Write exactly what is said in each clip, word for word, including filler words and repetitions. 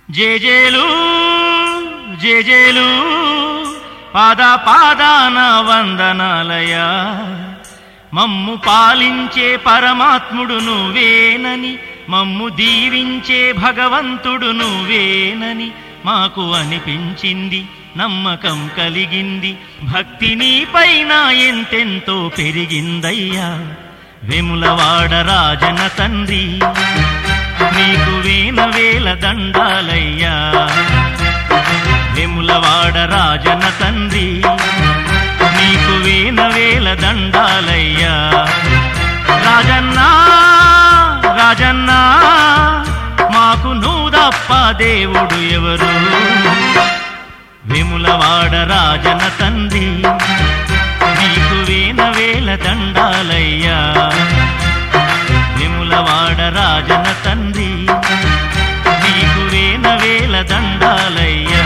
జేజేలు జేజేలు పాద పాదాన వందనాలయా మమ్ము పాలించే పరమాత్ముడు నువ్వేనని మమ్ము దీవించే భగవంతుడు నువ్వేనని మాకు అనిపించింది నమ్మకం కలిగింది భక్తి నీపైన ఎంతెంతో పెరిగిందయ్యా వెములవాడ రాజన తండ్రి నీకు వేల వేల దండాలయ్యా వెములవాడ రాజన తండ్రి నీకు వేల వేల దండాలయ్యా రాజన్నా రాజన్నా మాకు నువ్వప్ప దేవుడు ఎవరు వెములవాడ రాజన తండ్రి నీకు వేల వేల దండాలయ్యా వెములవాడ రాజన తండ్రి నీకు వేల వేల దండాలయ్యా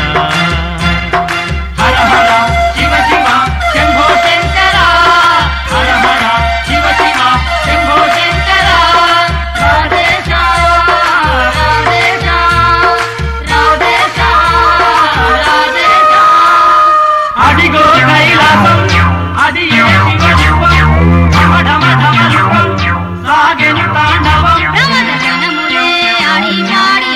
హర హర శివ శివ శంభో శంకర హర హర శివ శివ శంభో శంకర రాధేశ రాధేశ రాధేశ రాధేశ అడిగో కైలాసం అది ఏ శివ ఢమ ఢమ ఢమ రూపం సాగెను తాండవం జనములే ఆడి పాడి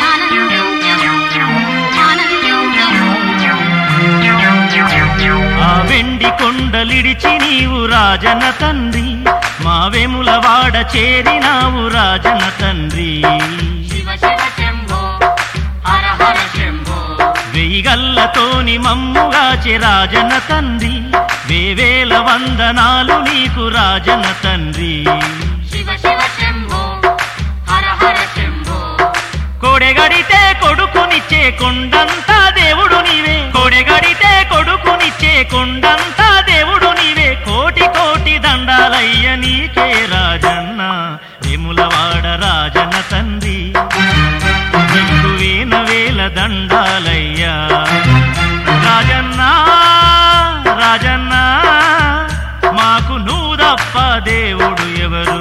ఆ వెండి కొండలిడిచి నీవు రాజన తండ్రి మా వెములవాడ చేరినావు రాజన తండ్రి శివ శివ శంభో హర హర శంభో వెయ్యిగల్లతోని మమ్ముగాచె రాజన తండ్రి వేవేల వందనాలు నీకు రాజన తండ్రి శివ శివ శంభో హర హర శంభో కోడెగడితే కొడుకునిచ్చే కొండంతా దేవుడు నీవే కోడెగడితే కొడుకునిచ్చే కొండంతా దేవుడు నీవే కోటి కోటి దండాలయ్య నీకే రాజన్న వెములవాడ రాజన తండ్రి నీకు వేల వేల దండాలయ్యా రాజన్నా రాజన్నా మాకు నువ్వప్ప దేవుడు ఎవరు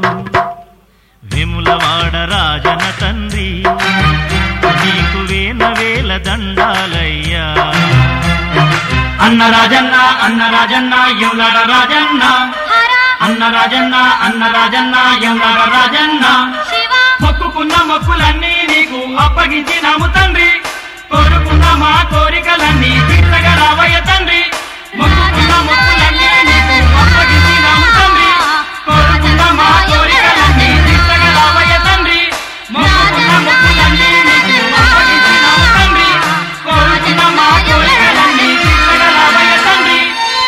వెములవాడ రాజన తండ్రి నీకు వేల వేల దండాలయ్యా అన్న రాజన్న అన్న రాజన్న ఎవలాడ రాజన్న అన్న రాజన్న అన్న రాజన్న ఎవలాడ రాజన్న మొక్కుకున్న మొక్కులన్నీ నీకు అప్పగించినాము తండ్రి కోరుకున్న మా కోరికలన్నీ తీర్చగా రావయ్య తండ్రి మొక్కుకున్న మొక్కులన్నీ నీకు అప్పగించినాము తండ్రి కోరుకున్న మా కోరికలన్నీ తీర్చగా రావయ్య తండ్రి మొక్కుకున్న మొక్కులన్నీ నీకు అప్పగించినాము తండ్రి కోరుకున్న మా కోరికలన్నీ తీర్చగా రావయ్య తండ్రి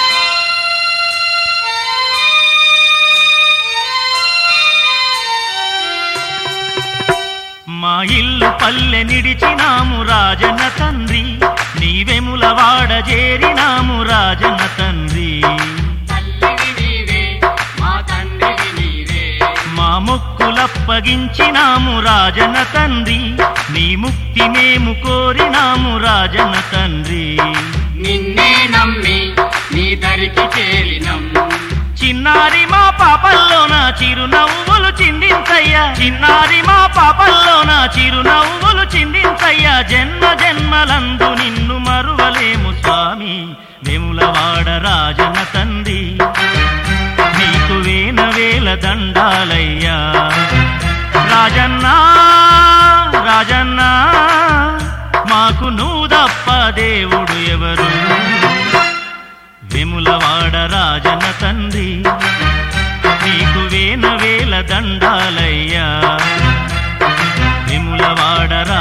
మా ఇల్లు పల్లె నిడిచినాము రాజన తండ్రి నీ వెములవాడ చేరినాము రాజన తండ్రి మా మొక్కులప్పగించినాము రాజన తండ్రి నీ ముక్తి మేము కోరినాము రాజన తండ్రి నిన్నే నమ్మి నీ దరికి చేరినం చిన్నారి మా పాపల్లోన చిరునవ్వులు చిందించయ్యా చిన్నారి మా పాపల్లోన చిరునవ్వులు చిందించయ్యా జన్మ జన్మలందు నిన్ను మరువలేము స్వామి వెములవాడ రాజన తండ్రి నీకు వేల వేల దండాలయ్యా రాజన్నా రాజన్నా మాకు నువ్వప్ప దేవుడు ఎవరు వెములవాడ రాజన తండ్రి నీకు వేల వేల దండాలయ్యా వెములవాడ